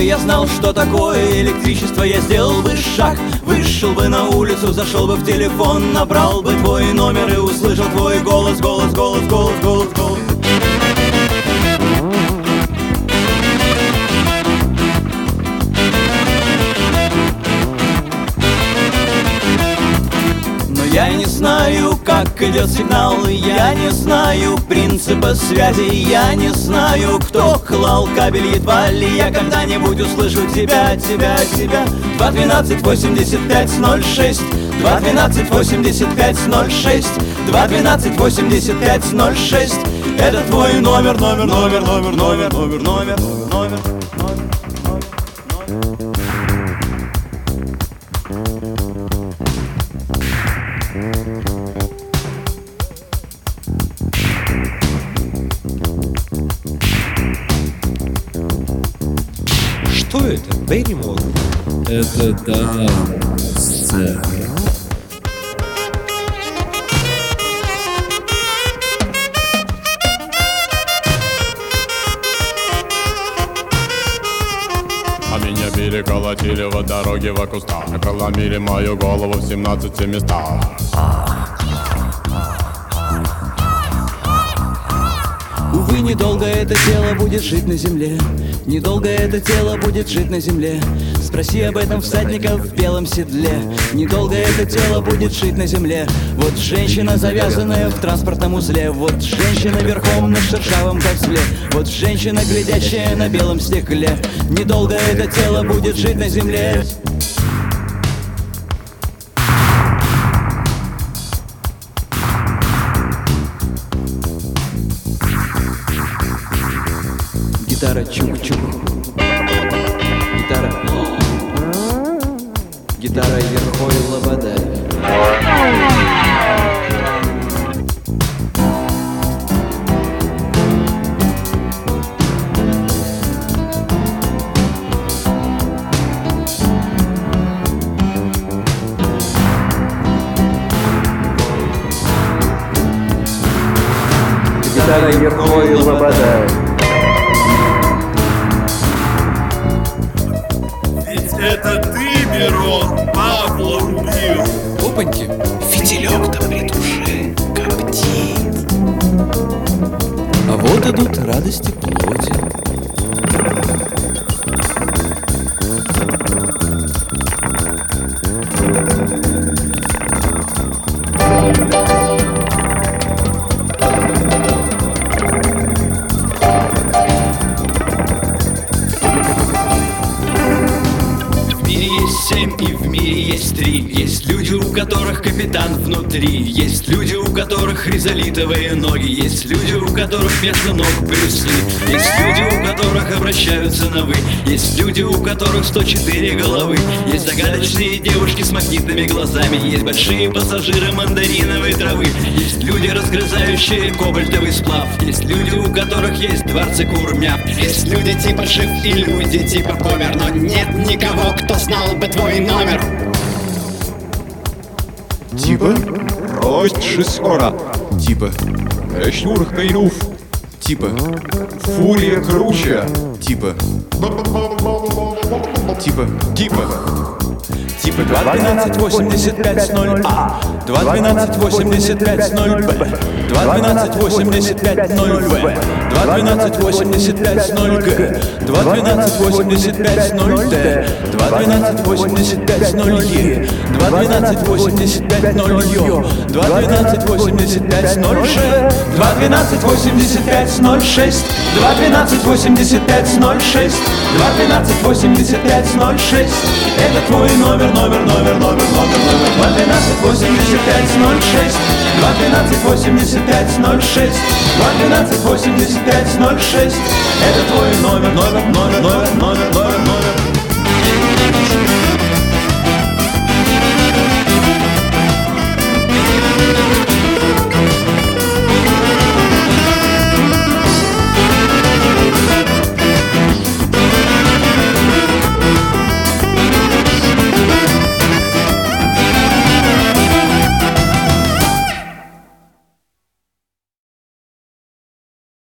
я знал, что такое электричество, я сделал бы шаг. Вышел бы на улицу, зашел бы в телефон, набрал бы твой номер и услышал твой голос, голос, голос, голос, голос, голос. Я не знаю, как идет сигнал, я не знаю принципа связи, я не знаю, кто клал кабель, едва ли я когда-нибудь услышу тебя, тебя, тебя. 212-85-06, 212-85-06, 212-85-06. Это твой номер, номер, номер, номер, номер, номер, номер, номер. Что это? Берримор? Это да, сцена. А меня били, колотили в дороге в кустах, проломили мою голову в 17 местах. Увы, недолго это тело будет жить на земле, недолго это тело будет жить на земле. Спроси об этом всадника в белом седле. Недолго это тело будет жить на земле. Вот женщина, завязанная в транспортном узле. Вот женщина верхом на шершавом козле. Вот женщина, глядящая на белом стекле. Недолго это тело будет жить на земле. Гитара чук-чук. Гитара. Гитара Ерхой Лобода. Гитара Ерхой Лобода. Это ты, Мирон, Павла убил. Опаньки. Фитилек-то при душе коптит. А вот идут радости плоти. Семь и в мире есть три. Есть люди, у которых капитан внутри. Есть люди, у которых хризолитовые ноги. Есть люди, у которых вместо ног Брюс Ли. Есть люди, у которых обращаются на «вы». Есть люди, у которых 104 головы. Есть загадочные девушки с магнитными глазами. Есть большие пассажиры мандариновой травы. Есть люди, разгрызающие кобальтовый сплав. Есть люди, у которых есть дворцы курмя. Есть люди типа Шиф и люди типа Помер. Но нет никого, кто знал бы твой номер. Типа рость шесора. Типа Шнур Кайруф. Типа Фурия круче. Типа 212-85-0А, 212-85-0Б, 212-85-0В, 212-85-0Г, 212-85-0Д, 212-85-0Е, 212-85-0Ё, 212-85-0Ж, 212-85-06, 212-85-06, 212-85-06. Это твой номер, номер, номер, номер, номер, номер. 212-85-06, 212-85-06, 212-85-06. Это твой номер, номер, номер, номер, номер, номер, номер.